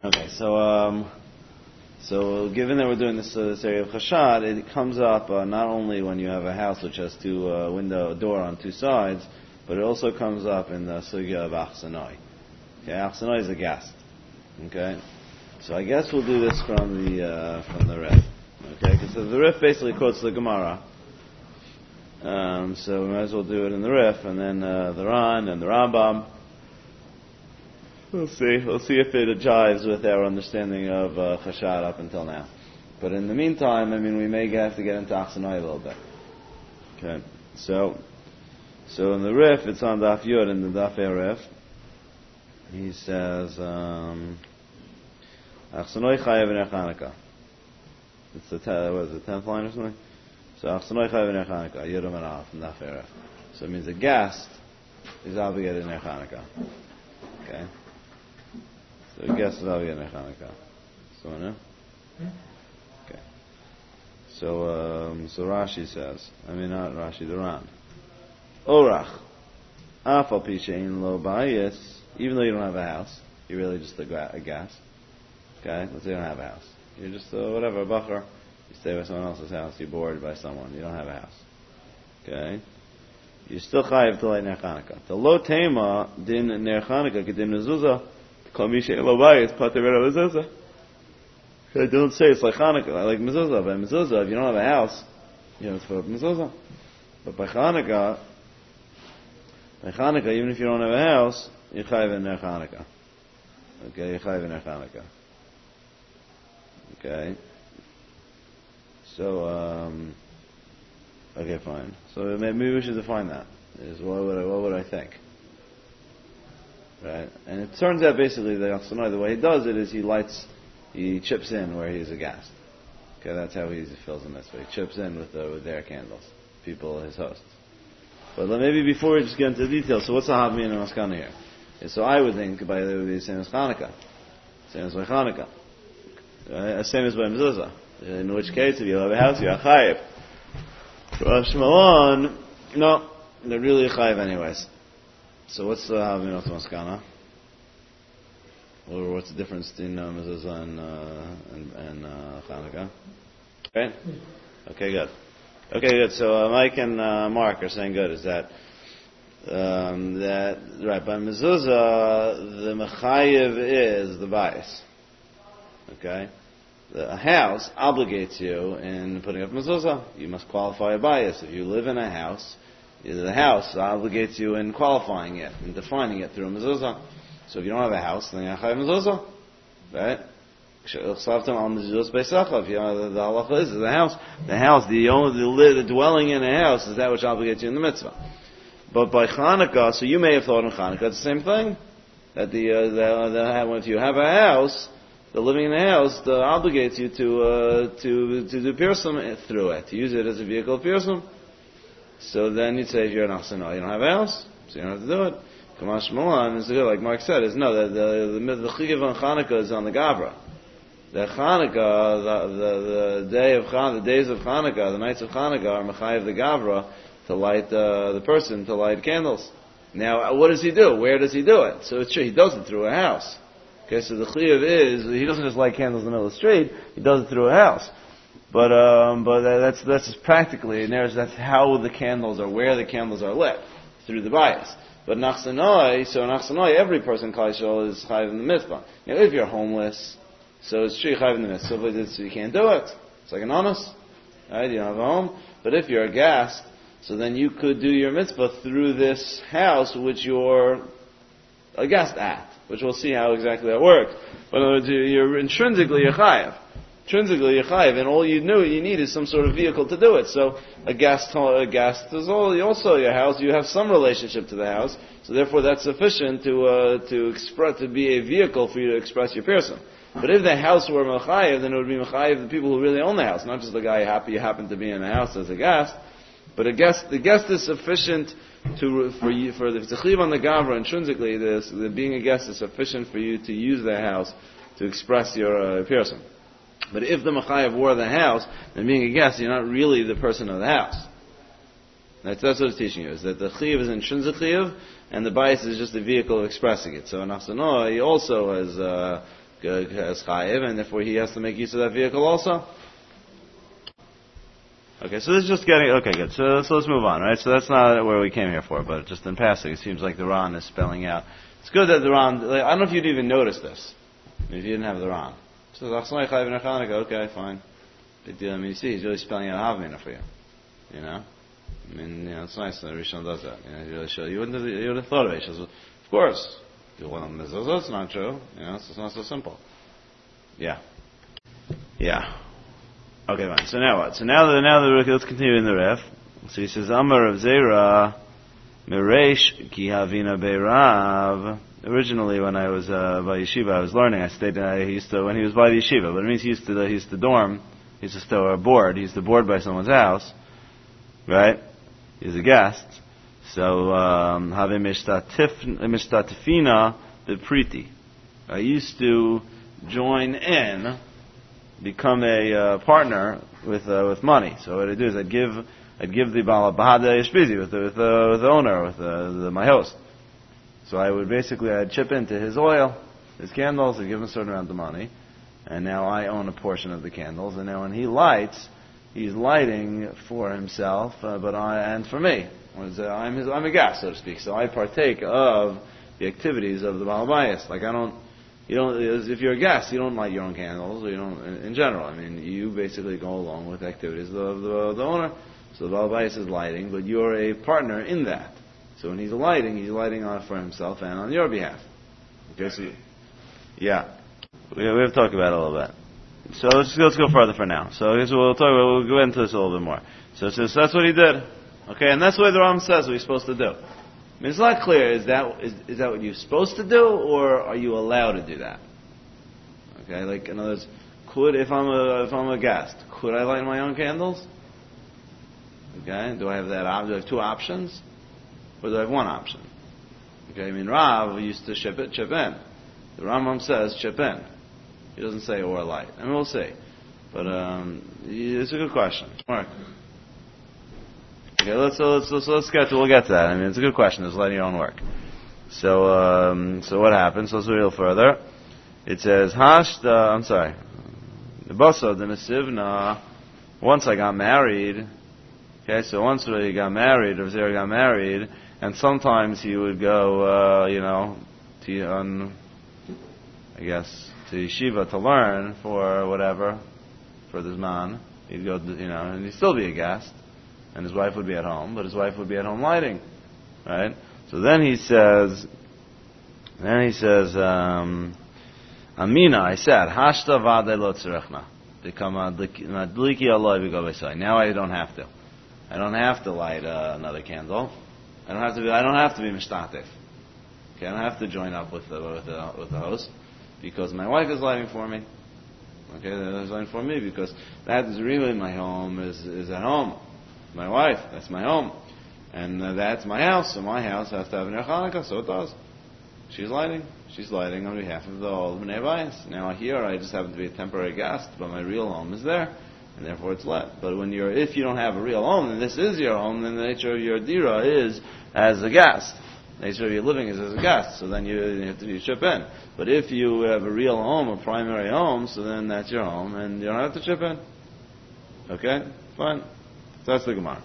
Okay, so given that we're doing this area of chashad, it comes up not only when you have a house which has a door on two sides, but it also comes up in the sugya of achsanoi. Okay, achsanoi is a guest. Okay, so I guess we'll do this from the Rif. Okay, because the Rif basically quotes the Gemara. So we might as well do it in the Rif, and then the Ran and the Rambam. We'll see if it jives with our understanding of chashad up until now. But in the meantime, we may have to get into achsanoi a little bit. Okay, so in the Rif, it's on Daf Yud in the Daf Rif. He says, achsanoi chayev ner Chanukah. It's the 10th line or something. So achsanoi chayev ner Chanukah, Yud and Aleph in Daf Rif. So it means a guest is obligated ner Chanukah. Okay. So a guest is obligated ner Chanukah. So no. Okay. So Rashi says, not Rashi, the Ran. Orach, afal pi she'ein lo bayis, even though you don't have a house, you're really just a guest. Okay, let's say you don't have a house. You're just a bacher. You stay by someone else's house. You're bored by someone. You don't have a house. Okay, you're still chayiv to light ner Chanukah. The lo tema din ner Chanukah kedin mezuzah. Kol mi she'ein lo bayis pater ben mezuzah. Okay, don't say it's like Chanukah, like mezuzah. By mezuzah, if you don't have a house, you have to put up mezuzah. But by Chanukah, even if you don't have a house, you're chayiv in ner Chanukah. Okay, you're chayiv in ner Chanukah. Okay. So, okay, fine. So maybe we should define that. What would I think? Right? And it turns out basically that the way he does it is he chips in where he's a guest. Okay, that's how he fills the mitzvah. He chips in with their candles, people, his hosts. But maybe before we just get into the details, so what's the Havmin and Maskana here? Yeah, so I would think by the way it would be the same as Chanukah. Same as by Chanukah. Right? Same as by Mezuzah. In which case, if you have a house, you're chayiv. Rosh Malon, no, they're really chayiv anyways. So what's the Havmin and Maskana? Or what's the difference between Mezuzah and Chanukah? Okay? Okay, good. Okay, good. So Mike and Mark are saying good. Is that right? By mezuzah, the mechayev is the bias. Okay, a house obligates you in putting up mezuzah. You must qualify a bias. If you live in a house, the house obligates you in qualifying it and defining it through mezuzah. So if you don't have a house, then you're chayev mezuzah, right? The halacha is the house, the dwelling in a house is that which obligates you in the mitzvah. But by Chanukah, so you may have thought in Chanukah it's the same thing. That if you have a house, the living in the house obligates you to do pirsum through it, to use it as a vehicle of pirsum. So then you'd say if you're an achsanah, you don't have a house, so you don't have to do it. Kamash Malan is good, like Mark said, is no, the chigiv on Chanukah is on the Gavra. The Chanukah, the days of Chanukah, the nights of Chanukah are mechayev the Gavra to light the person to light candles. Now, what does he do? Where does he do it? So it's true, he does it through a house. Okay, so the chiyuv is he doesn't just light candles in the middle of the street; he does it through a house. But that's just practically, and that's how the candles are, where the candles are lit through the bias. But Nachsanoi, every person Klal is chayiv in the mitzvah. Now, if you're homeless, so it's true chayiv in the mitzvah, so you can't do it. It's like an honest, right? You don't have a home. But if you're a guest, so then you could do your mitzvah through this house which you're a guest at, which we'll see how exactly that works. But in other words, you're intrinsically a chayiv. Intrinsically you're chayiv, and all you need is some sort of vehicle to do it. So a guest is also your house. You have some relationship to the house, so therefore that's sufficient to be a vehicle for you to express your person. But if the house were mechayev, then it would be mechayev the people who really own the house, not just the guy you happen to be in the house as a guest. But the guest is sufficient for the tzchiv on the gavra intrinsically. The being a guest is sufficient for you to use the house to express your person. But if the mechayev were the house, then being a guest, you're not really the person of the house. That's what it's teaching you, is that the chiv is intrinsic chiv, and the bias is just a vehicle of expressing it. So an achsanah, he also has as chayiv, and therefore he has to make use of that vehicle also. Okay, so this is just getting, okay, good. So let's move on, right? So that's not where we came here for, but just in passing, it seems like the Ran is spelling out. It's good that the Ran, I don't know if you'd even notice this, if you didn't have the Ran. So, okay, fine. Big deal. I mean, you see, he's really spelling out Havmina for you. You know? I mean, it's nice that Rishon does that. He really shows. You would have thought of it. He says, of course. It's not true. It's not so simple. Yeah. Okay, fine. So now what? So now let's continue in the ref. So he says, Amar of Zera, Meresh ki havina beirav. Originally, when I was by yeshiva, I was learning. I stayed. He used to when he was by the yeshiva, but it means he used to dorm. He used to stay board. He used to board by someone's house, right? He's a guest. So have mishtatifina bepriti. I used to join in, become a partner with money. So what I do is I'd give the balabahada yeshbizi with the owner, with my host. So I'd chip into his oil, his candles, and give him a certain amount of money. And now I own a portion of the candles. And now when he lights, he's lighting for himself, and for me. I'm a guest, so to speak. So I partake of the activities of the balabayas. Like if you're a guest, you don't light your own candles, or you don't, in general. I mean, you basically go along with the activities of the owner. So the balabayas is lighting, but you're a partner in that. So when he's lighting on it for himself and on your behalf. Okay, so yeah, we have to talk about it a little bit. So let's go further for now. So I guess we'll go into this a little bit more. So that's what he did. Okay, and that's what the Ram says what he's supposed to do. I mean, it's not clear. Is that what you're supposed to do, or are you allowed to do that? Okay, like in other words, if I'm a guest, could I light my own candles? Okay, do I have that? Do I have two options? Or do I have one option? Okay, I mean, Rav used to chip in. The Rambam says chip in. He doesn't say or light. I mean, we'll see. But it's a good question. Mark. Okay, we'll get to that. I mean, it's a good question. It's letting your own work. So what happens? Let's read a little further. It says, the Basa the Nesivna, once I got married. Okay, so once he got married, Rav Zera got married, and sometimes he would go, to yeshiva to learn for whatever, for this man. He'd go, and he'd still be a guest, and his wife would be at home, but his wife would be at home lighting, right? So then he says, Amina, I said, Hashta vade lo tzerechna. Now I don't have to. I don't have to light another candle. I don't have to be mishtatif. Okay, I don't have to join up with the host because my wife is lighting for me. Okay, that's lighting for me because that is really my home is at home. My wife, that's my home, and that's my house. So my house has to have Ner Chanukah, so it does. She's lighting on behalf of the whole Bnei Bayis. Now here I just happen to be a temporary guest, but my real home is there. And therefore it's lit. But if you don't have a real home, then this is your home, then the nature of your dira is as a guest. The nature of your living is as a guest, so then you have to chip in. But if you have a real home, a primary home, so then that's your home, and you don't have to chip in. Okay? Fine. So that's the Gemara.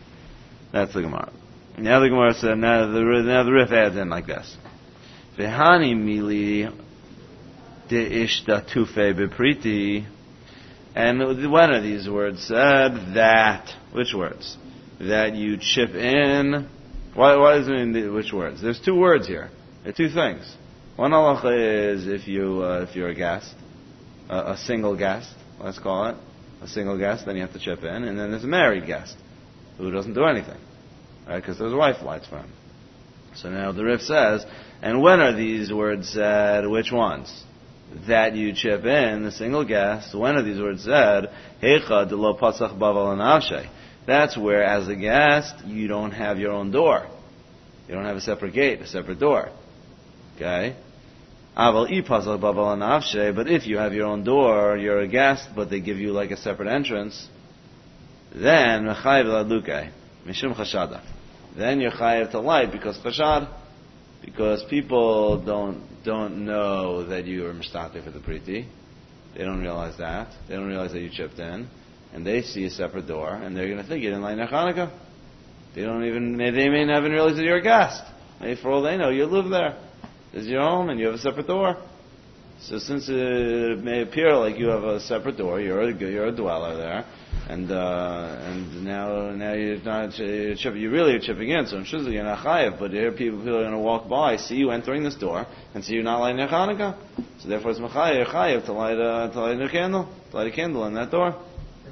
Now the Gemara said, now the Rif adds in like this. V'hani mili de'ishta tufe bepriti. And when are these words said? That. Which words? That you chip in. Why does it mean which words? There's two words here. There are two things. One halacha is if you're a guest, a single guest, let's call it, a single guest, then you have to chip in. And then there's a married guest who doesn't do anything, right? Because his wife lights for him. So now the Rif says, and when are these words said? Which ones? That you chip in, the single guest. When are these words said? Heicha de lo pasach baval anavshe. That's where, as a guest, you don't have your own door. You don't have a separate gate, a separate door. Okay? Aval I pasach baval anavshe. But if you have your own door, you're a guest, but they give you like a separate entrance, then mechayev ladluke mishum chashada. Then you're chayev to light because chashad. because people don't know that you are mishtate for the priti. They don't realize that. They don't realize that you chipped in, and they see a separate door, and they're going to think you didn't light ner Chanukah. They may not even realize that you're a guest. Maybe for all they know, you live there. This is your home, and you have a separate door. So since it may appear like you have a separate door, you're a dweller there, and now you're not chipping. You really are chipping in. So in Shuzah you're not chayiv, but here people are going to walk by, see you entering this door, and see you not lighting a Chanukah. So therefore, it's chayiv to light a candle in that door.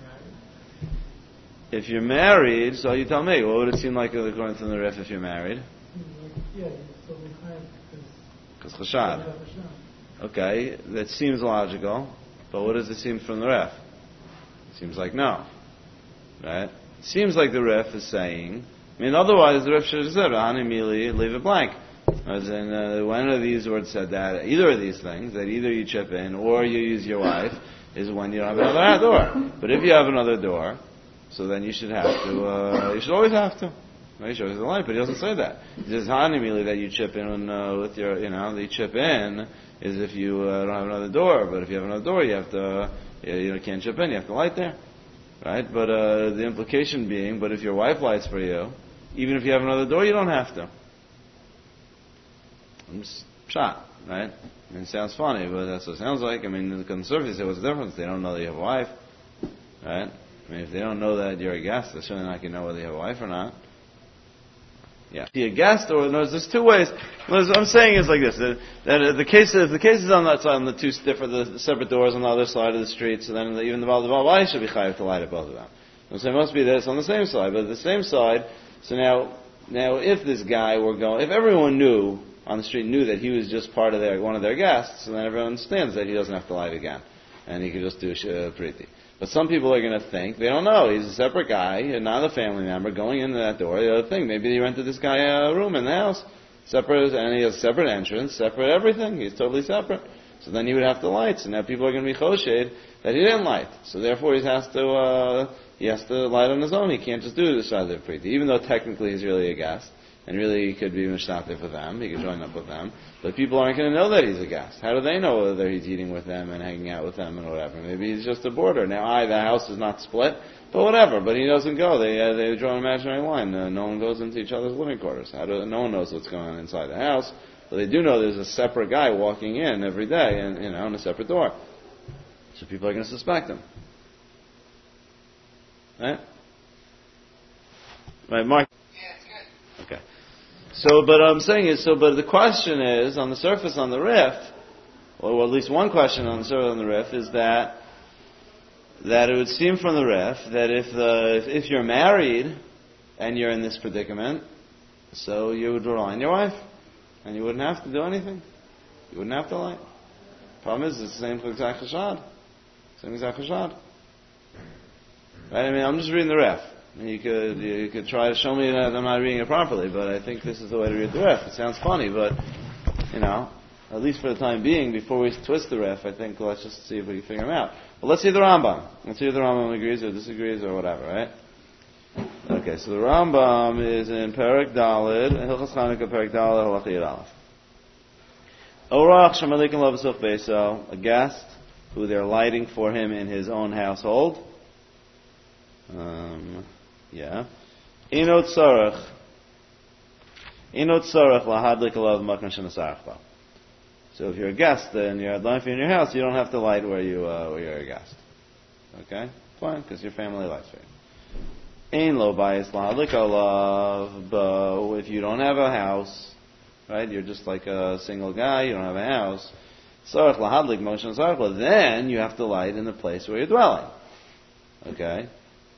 If you're married, so you tell me, what would it seem like according to the Rif if you're married? Yeah, so we chayiv Because chashad. Okay, that seems logical, but what does it seem from the ref? It seems like no. Right? It seems like the ref is saying, otherwise the ref should have said, immediately leave it blank. As in, one of these words said that, either of these things, that either you chip in or you use your wife, is when you don't have another door. But if you have another door, so then you should have to, you should always have to. Right? He shows the light, but he doesn't say that. He says, immediately that you chip in with your, the chip in, is if you don't have another door. But if you have another door, you have to, you can't chip in, you have to light there. Right? But the implication being, but if your wife lights for you, even if you have another door, you don't have to. It's shot, right? It sounds funny, but that's what it sounds like. On the surface, what's the difference? They don't know that you have a wife. Right? If they don't know that you're a guest, they're certainly not going to know whether you have a wife or not. Yeah. Be a guest, or there's two ways. What I'm saying is like this: that the case is on that side, on the two the separate doors on the other side of the street. So then even the Baal should be chayav to light at both of them. So it must be this on the same side, but the same side. So now if this guy were going, if everyone knew on the street knew that he was just part of one of their guests, then everyone understands that he doesn't have to light again, and he could just do priti. But some people are going to think, they don't know, he's a separate guy, and not a family member, going into that door. The other thing, maybe he rented this guy a room in the house, separate, and he has a separate entrance, separate everything, he's totally separate. So then he would have to light, so now people are going to be choshed that he didn't light. So therefore he has to light on his own, he can't just do the Shadeh Priti, even though technically he's really a guest. And really, he could be mishtate for them. He could join up with them. But people aren't going to know that he's a guest. How do they know whether he's eating with them and hanging out with them and whatever? Maybe he's just a boarder. Now, the house is not split, but whatever. But he doesn't go. They draw an imaginary line. No one goes into each other's living quarters. No one knows what's going on inside the house. But they do know there's a separate guy walking in every day, and in a separate door. So people are going to suspect him. Right? Right, Mark? Okay. So, but I'm saying is, but the question is, on the surface, on the rift, or at least one question on the surface on the rift, is that it would seem from the rift that if you're married and you're in this predicament, so you would rely on your wife, and you wouldn't have to do anything. You wouldn't have to lie. Problem is, it's the same exact chashad. Same exact chashad. Right? I'm just reading the ref. You could try to show me that I'm not reading it properly, but I think this is the way to read the ref. It sounds funny, but, at least for the time being, before we twist the ref, I think let's just see if we can figure them out. But let's see the Rambam. Let's see if the Rambam agrees or disagrees or whatever, right? Okay, so the Rambam is in Perek Daled, Hilchos Chanukah, Perek Daled, Halacha Yud Aleph. Orach Shemalikin Lovasuf Beso, a guest who they're lighting for him in his own household. Inot Tzarech lahadlik alav makna shenasarach ba. So if you're a guest and you're lighting in your house, you don't have to light where you're a guest. Okay? Fine, because your family lights for you. Ein lo bayis lahadlik alav, but if you don't have a house, right, you're just like a single guy, you don't have a house, tzarech lahadlik makna shenasarach, then you have to light in the place where you're dwelling. Okay?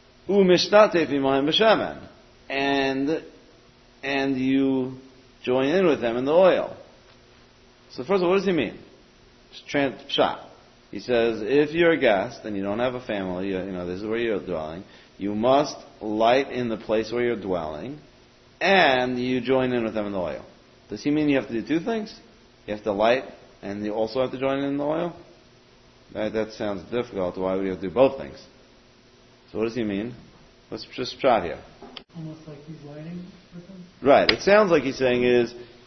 And you join in with them in the oil. So first of all, what does he mean? Pshat. He says, if you're a guest and you don't have a family, this is where you're dwelling, you must light in the place where you're dwelling, and you join in with them in the oil. Does he mean you have to do two things? You have to light, and you also have to join in the oil? That sounds difficult. Why would you have to do both things? So what does he mean? Let's just try here. Almost like he's lighting with them? Right. It sounds like he's saying is,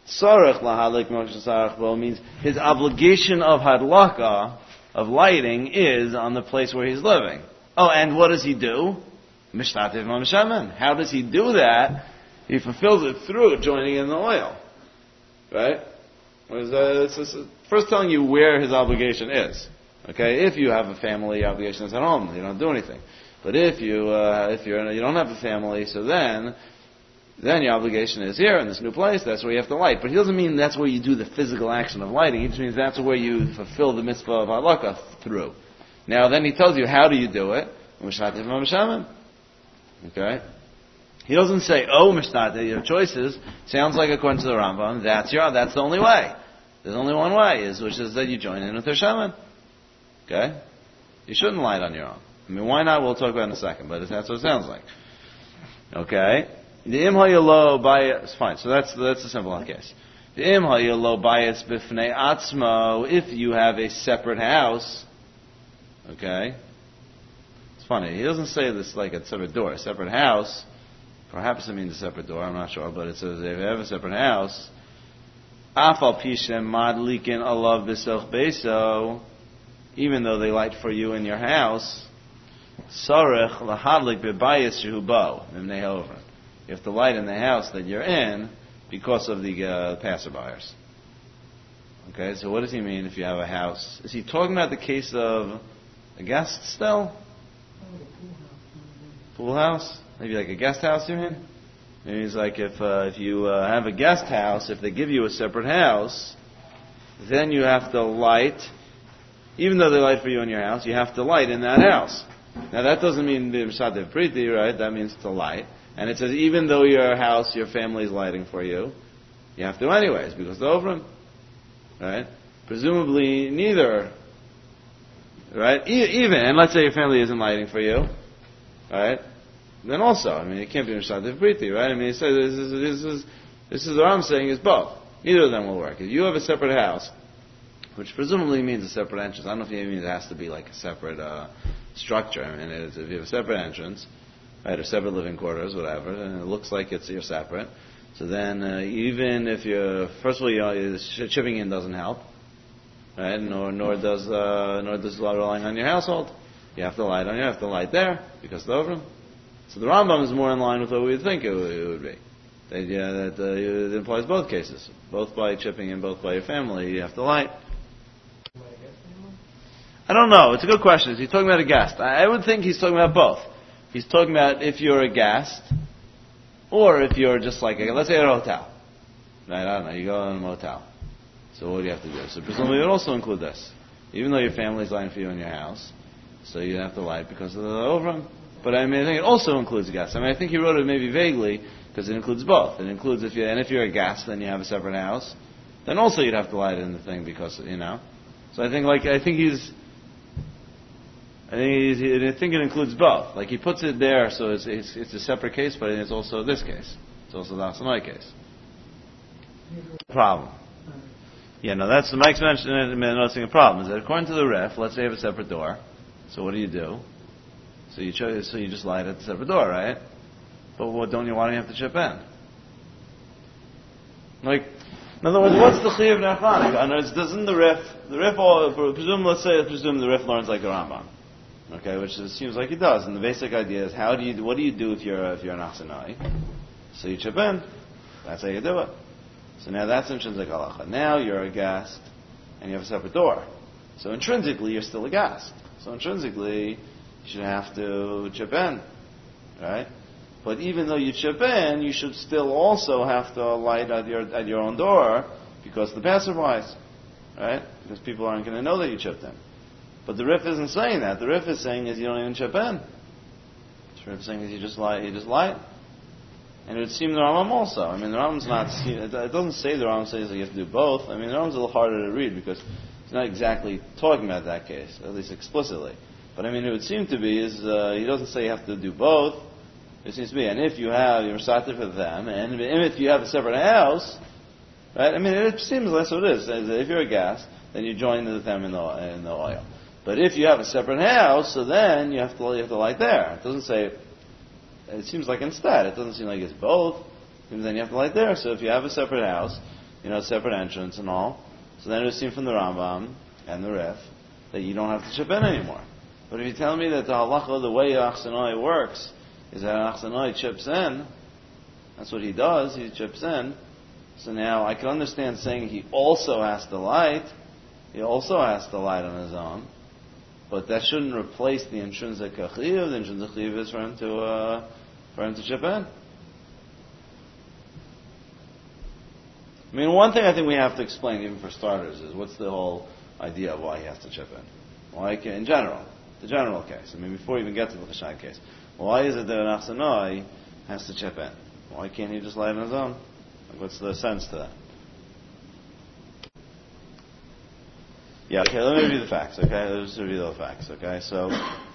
Sarach lahadlik moksha sarach bo means his obligation of hadlaka, of lighting, is on the place where he's living. Oh, and what does he do? Mishtatev Mamshaman. How does he do that? He fulfills it through joining in the oil. Right? It's first telling you where his obligation is. Okay? If you have a family, obligation is at home. You don't do anything. But if you don't have a family, so then your obligation is here in this new place. That's where you have to light. But he doesn't mean that's where you do the physical action of lighting. He just means that's where you fulfill the mitzvah of halakha through. Now then he tells you how do you do it. Mishtatev Mamshaman. Okay? He doesn't say, oh, Mishnah, your choices. Sounds like according to the Rambam, that's the only way. There's only one way, which is that you join in with your shaman. Okay? You shouldn't light on your own. I mean, why not? We'll talk about it in a second, but that's what it sounds like. Okay? The im hayalo bias, fine, so that's a simple case. The im hayalo bias bifnei atzmo, if you have a separate house, okay? It's funny, he doesn't say this like a separate door, a separate house. Perhaps it means a separate door, I'm not sure, but it says if you have a separate house, afal pishem madlikin alav b'soch beso, even though they light for you in your house, sarech lahadlik b'bayis shehu bo, mimnei over. You have to light in the house that you're in because of the passerbyers. Okay, so what does he mean if you have a house? Is he talking about the case of a guest still? Pool house? Maybe like a guest house, you mean? Maybe it's like if you have a guest house, if they give you a separate house, then you have to light, even though they light for you in your house, you have to light in that house. Now that doesn't mean the Mshadev Priti, right? That means to light. And it says even though your house, your family is lighting for you, you have to anyways, because they're over them. Right? Presumably neither. Right? Even, and let's say your family isn't lighting for you, right? Then also, I mean, it can't be Mshadev Priti, right? I mean, it says this is what I'm saying is both. Neither of them will work. If you have a separate house, which presumably means a separate entrance, I don't know if it means it has to be like a separate structure. I mean, if you have a separate entrance, right, or separate living quarters, whatever, and it looks like you're separate, so then even if you're, first of all, chipping in doesn't help, right? Nor does relying on your household. You have to light there because they're over them. So the Rambam is more in line with what we would think it would be. The idea that it implies both cases, both by chipping in, both by your family. You have to light. I don't know. It's a good question. Is he talking about a guest? I would think he's talking about both. He's talking about if you're a guest, or if you're just like, let's say at a hotel. Right? I don't know. You go in a motel. So what do you have to do? So presumably it would also include this. Even though your family's lighting for you in your house, so you have to light because of the overrun. But I mean, I think it also includes guests. I mean, I think he wrote it maybe vaguely because it includes both. It includes if you're a guest, then you have a separate house. Then also you'd have to light in the thing because So I think it includes both. Like he puts it there, so it's a separate case, but it's also this case. It's also the Asanai case. Problem. Yeah, no, that's the Mike's mentioning noticing a problem. Is that according to the ref, let's say you have a separate door. So what do? So you just light at the separate door, right? But why don't you have to chip in? Like, in other words, what's the chiyuv nechanic? In other words, doesn't the ref presume the ref learns like a Rambam, okay? Which seems like he does. And the basic idea is what do you do if you're an Asanai? So you chip in. That's how you do it. So now that's intrinsic halacha. Now you're a guest, and you have a separate door. So intrinsically, you're still a guest. So intrinsically, you should have to chip in, right? But even though you chip in, you should still also have to light at your own door because the passerbys, right? Because people aren't going to know that you chipped in. But the Rif isn't saying that. The Rif is saying is you don't even chip in. The Rif is saying is you just light. And it would seem the Rambam also. I mean, the Rambam's not. It doesn't say the Rambam says that you have to do both. I mean, the Rambam's a little harder to read because it's not exactly talking about that case, at least explicitly. But I mean, it would seem to be is he doesn't say you have to do both. It seems to be, and if you have your satif with them, and if you have a separate house, right? I mean, it seems that's what it is. If you're a guest, then you join with them in the oil. But if you have a separate house, so then you have to light there. It doesn't say. It seems like instead, it doesn't seem like it's both. Then you have to light there. So if you have a separate house, separate entrance and all. So then it would seem from the Rambam and the Rif that you don't have to chip in anymore. But if you tell me that the halacha, the way Achsanoi works, is that Achsanoi chips in, that's what he does, he chips in. So now I can understand saying he also has to light. He also has to light on his own. But that shouldn't replace the intrinsic chiyuv. The intrinsic chiyuv is for him to chip in. I mean, one thing I think we have to explain, even for starters, is what's the whole idea of why he has to chip in? Why, in general, the general case. I mean, before you even get to the chashai case, why is it that an achsanoi has to chip in? Why can't he just light on his own? Like, what's the sense to that? Yeah, okay, let me review the facts, okay? Let's review the facts, okay? So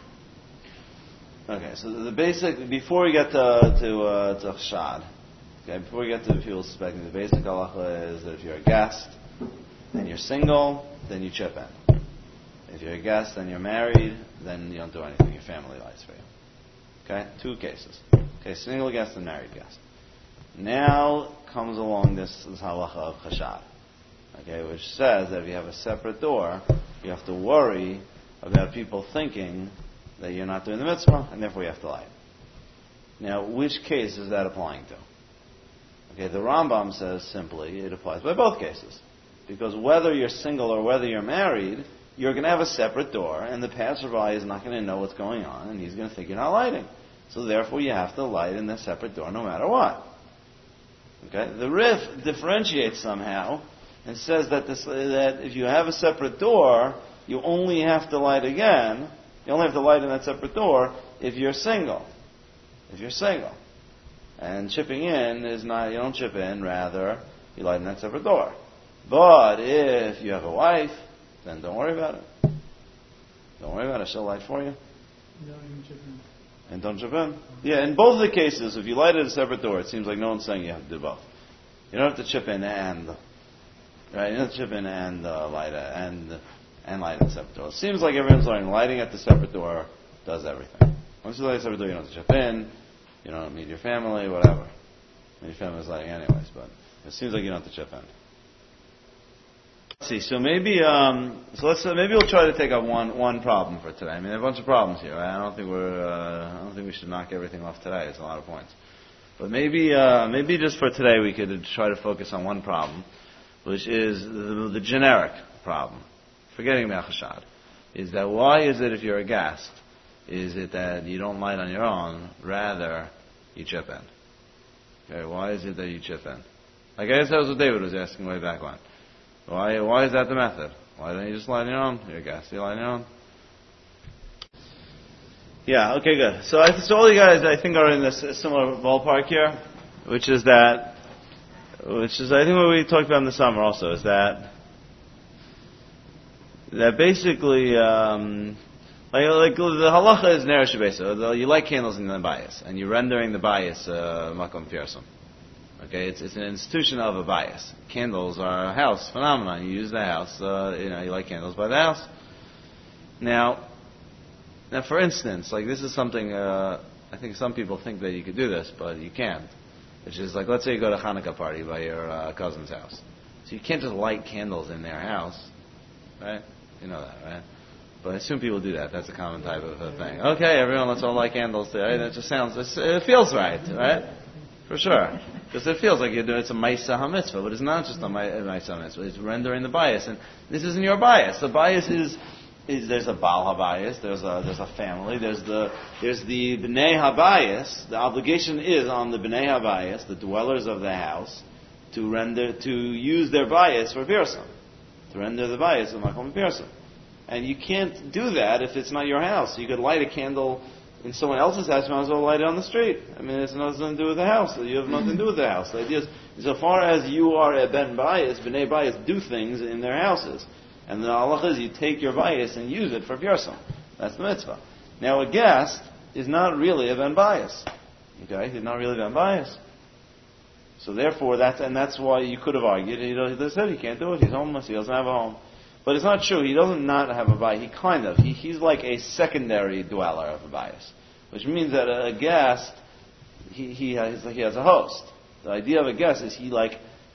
the basic, before we get to chashad, okay, before we get to people suspecting, the basic halacha is that if you're a guest, then you're single, then you chip in. If you're a guest, then you're married, then you don't do anything, your family lights for you. Okay? Two cases. Okay, single guest and married guest. Now comes along this halacha of chashad. Okay, which says that if you have a separate door, you have to worry about people thinking that you're not doing the mitzvah, and therefore you have to light. Now, which case is that applying to? Okay, the Rambam says simply it applies by both cases. Because whether you're single or whether you're married, you're going to have a separate door, and the passerby is not going to know what's going on, and he's going to think you're not lighting. So therefore you have to light in the separate door no matter what. Okay, the Rif differentiates somehow and says that if you have a separate door, you only have to light again. You only have to light in that separate door if you're single. If you're single. And chipping in is not, you don't chip in, rather, you light in that separate door. But if you have a wife, then don't worry about it. Don't worry about it, she'll light for you. You don't even chip in. And don't chip in. Yeah, in both of the cases, if you light at a separate door, it seems like no one's saying you have to do both. You don't have to chip in and... Right, you don't chip in and light at the separate door. It seems like everyone's learning lighting at the separate door does everything. Once you light at the separate door, you don't have to chip in, you don't meet your family, whatever. Your family's lighting anyways, but it seems like you don't have to chip in. Let's see. So maybe maybe we'll try to take up one problem for today. I mean, there are a bunch of problems here. Right? I don't think we should knock everything off today. It's a lot of points. But maybe just for today we could try to focus on one problem, which is the generic problem, forgetting about chashad, is that why is it if you're a guest, is it that you don't light on your own, rather you chip in? Okay, why is it that you chip in? I guess that was what David was asking way back when. Why is that the method? Why don't you just light on your own? You're a guest, you light on your own? Yeah, okay, good. So all you guys, I think, are in this similar ballpark here, which is I think what we talked about in the summer also, is that basically, like the halacha is ner shebesa. You light candles in the bias, and you're rendering the bias makom pirsum. Okay, it's an institution of a bias. Candles are a house phenomenon. You use the house, you light candles by the house. Now, for instance, like this is something, I think some people think that you could do this, but you can't. Which is like, let's say you go to a Hanukkah party by your cousin's house. So you can't just light candles in their house, right? You know that, right? But I assume people do that. That's a common type of thing. Okay, everyone, let's all light candles today. That just it feels right, right? For sure. Because it feels like you're doing, it's a Maisa HaMitzvah, but it's not just a Maisa HaMitzvah. It's rendering the bias. And this isn't your bias. The bias is there's a Baal HaBayis, there's a family, there's the B'nai HaBayis. The obligation is on the B'nai HaBayis, the dwellers of the house, to use their bias for Pirsum. To render the bias of Makom Pirsum. And you can't do that if it's not your house. You could light a candle in someone else's house, you might as well light it on the street. I mean, it's nothing to do with the house. You have nothing to do with the house. The idea is, so far as you are a Ben Bias, B'nai Bias do things in their houses. And the halacha is you take your bias and use it for Pirsum. That's the mitzvah. Now, a guest is not really a Ben Bias. Okay? He's not really Ben Bias. So therefore, that's why you could have argued, they said he can't do it, he's homeless, he doesn't have a home. But it's not true. He doesn't not have a bias. He's like a secondary dweller of a bias, which means that a guest, he has a host. The idea of a guest is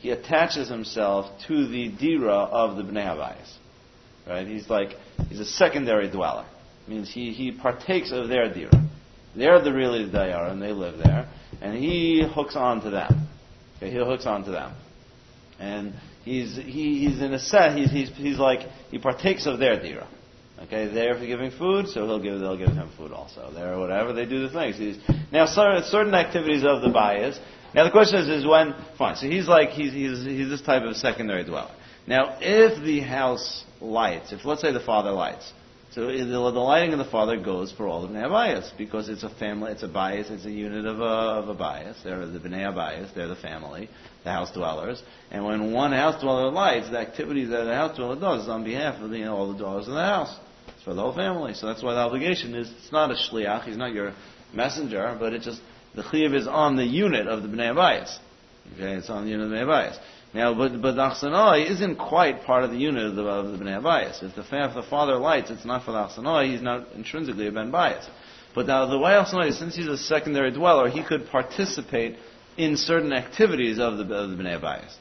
he attaches himself to the dira of the Bnei Habayis. Right? He's a secondary dweller. It means he partakes of their dira. They're the really dayar, and they live there, and he hooks on to them. Okay, he hooks on to them, and he's in a set. He's like he partakes of their dira. Okay, they're giving food, so they'll give him food also. They're whatever they do the things. Now certain activities of the bayis. Now the question is when fine. So he's this type of secondary dweller. Now if the house lights, if let's say the father lights, so the lighting of the father goes for all the Bnei Habayis because it's a family, it's a bayis, it's a unit of a bayis. They're the Bnei Habayis, they're the family, the house dwellers. And when one house dweller lights, the activities that a house dweller does is on behalf of all the dwellers in the house. It's for the whole family. So that's why the obligation is, it's not a shliach, he's not your messenger, but it's just, the chiyuv is on the unit of the Bnei Habayis. Okay, it's on the unit of the Bnei Habayis. Now, but the Achsanoi isn't quite part of the unit of the Bnei Habayis. If the father lights, it's not for the Achsanoi, he's not intrinsically a Ben Bayis. But now the way Achsanoi is, since he's a secondary dweller, he could participate in certain activities of the Bnei Habayis.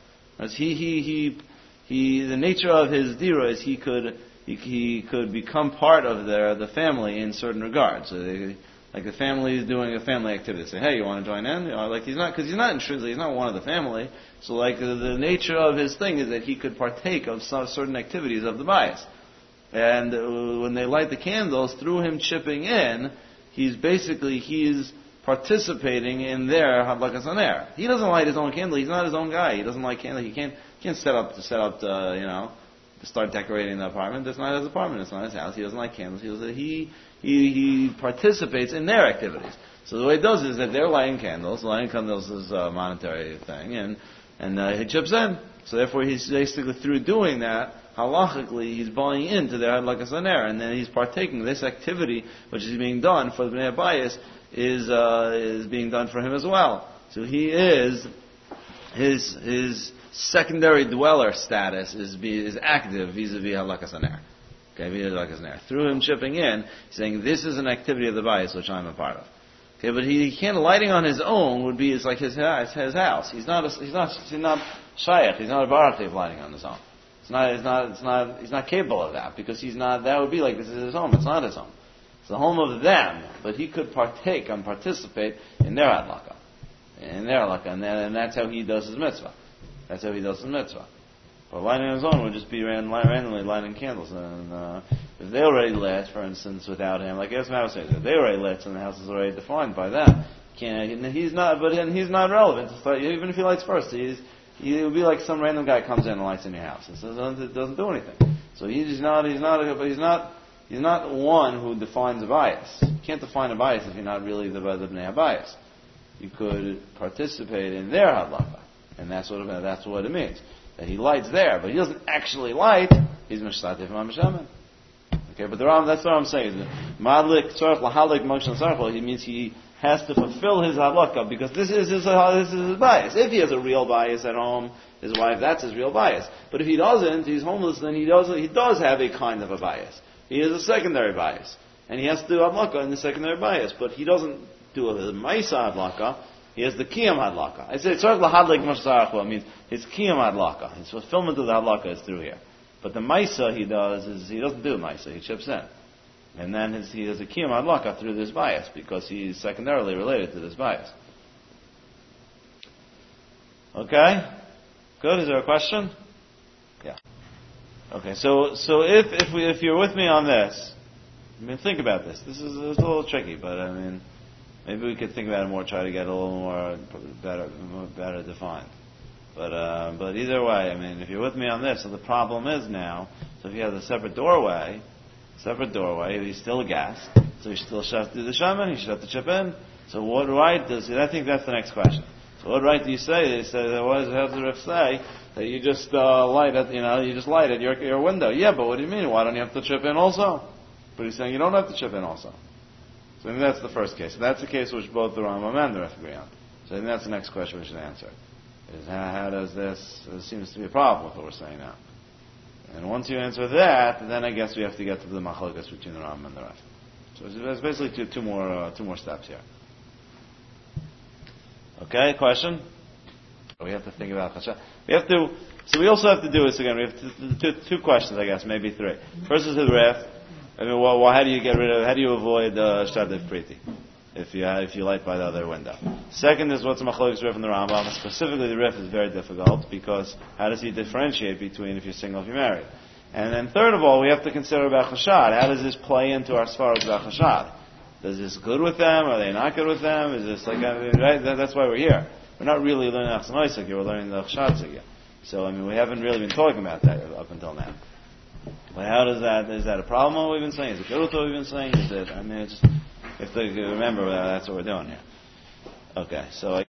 The nature of his dira is he could become part of the family in certain regards. So like the family is doing a family activity. Say, hey, you want to join in? He's not intrinsically, he's not one of the family. So like the nature of his thing is that he could partake of some certain activities of the bayis. And when they light the candles, through him chipping in, he's participating in their hadlakas haner. He doesn't light his own candle. He's not his own guy. He doesn't light candle. He can't set up to start decorating the apartment. That's not his apartment. It's not his house. He doesn't like candles. He participates in their activities. So the way it does is that they're lighting candles. Lighting candles is a monetary thing, and he chips in. So therefore, he's basically through doing that, halachically, he's buying into their hadlakas haner, and then he's partaking. This activity, which is being done for the Bnei Habayis, is being done for him as well. So he is his secondary dweller status is active vis-a-vis hadlakas haner. Okay, vis-a-vis hadlakas haner. Through him chipping in, he's saying this is an activity of the bayis which I'm a part of. Okay, but he can't, lighting on his own would be, it's like his house. He's not shaykh. He's not a barakah of lighting on his own. He's not capable of that because that would be like this is his home. It's not his home. It's the home of them, but he could partake and participate in their hadlaka. And that's how he does his mitzvah. That's how he does his mitzvah. But lighting on his own would just be randomly lighting candles. And if they already lit, for instance, without him, like Esma was saying, if they already lit and the house is already defined by them, he's not relevant. Even if he lights first, he would be like some random guy comes in and lights in your house. It doesn't do anything. So he's not one who defines a bias. You can't define a bias if you're not really the Bnei Habayis. You could participate in their hadlaka, and that's what it means. That he lights there, but he doesn't actually light. He's mishtatif ma'amishaman. Okay, but that's what I'm saying. Madlik tzarech lahalik mokshan tzarech. He means he has to fulfill his hadlaka because this is his bias. If he has a real bias at home, his wife, that's his real bias. But if he doesn't, he's homeless. Then he does have a kind of a bias. He has a secondary bias, and he has to do hadlaka in the secondary bias. But he doesnn't do a ma'isa hadlaka. He has the kiyam hadlaka. I say tzarech lahadlik mokshan means his kiyam hadlaka. His fulfillment of the hadlaka is through here. But the maisa he doesn't do maisa. He chips in. And then he has a kiyam hadlaka through this bias because he's secondarily related to this bias. Okay? Good. Is there a question? Yeah. Okay. So if you're with me on this, think about this. This is a little tricky, but maybe we could think about it more, try to get a little more better defined. But either way, if you're with me on this, so the problem is now, so if you have a separate doorway, he's still a guest, so he still should have to do the shaman, he should have to chip in. So what right I think that's the next question. So what right do you say? They say, what does the Rif say? That you just light at your window. Yeah, but what do you mean? Why don't you have to chip in also? But he's saying you don't have to chip in also. So I think that's the first case. So that's the case which both the Rambam and the Rif agree on. So I think that's the next question we should answer. Is how does this seems to be a problem with what we're saying now. And once you answer that, then I guess we have to get to the machlokas between the Rambam and the Rif. So there's basically two more steps here. Okay, question? We have to think about chashad. So we also have to do this again. We have two questions, I guess, maybe three. First is the ref. I mean, how do you avoid Shadif Priti? If you light by the other window. Second is what's Machlokes Rif and the Rambam. Specifically, the Rif is very difficult because how does he differentiate between if you're single, if you're married? And then third of all, we have to consider about Chashad. How does this play into our Svaros about Chashad? Is this good with them? Are they not good with them? Is this right? That's why we're here. We're not really learning Achsan Oisek here. We're learning the Chashad Sugya. So we haven't really been talking about that up until now. But how does that? Is that a problem? What we've been saying? Is it good with what we've been saying? Is it? If they remember, that's what we're doing here. Okay, so.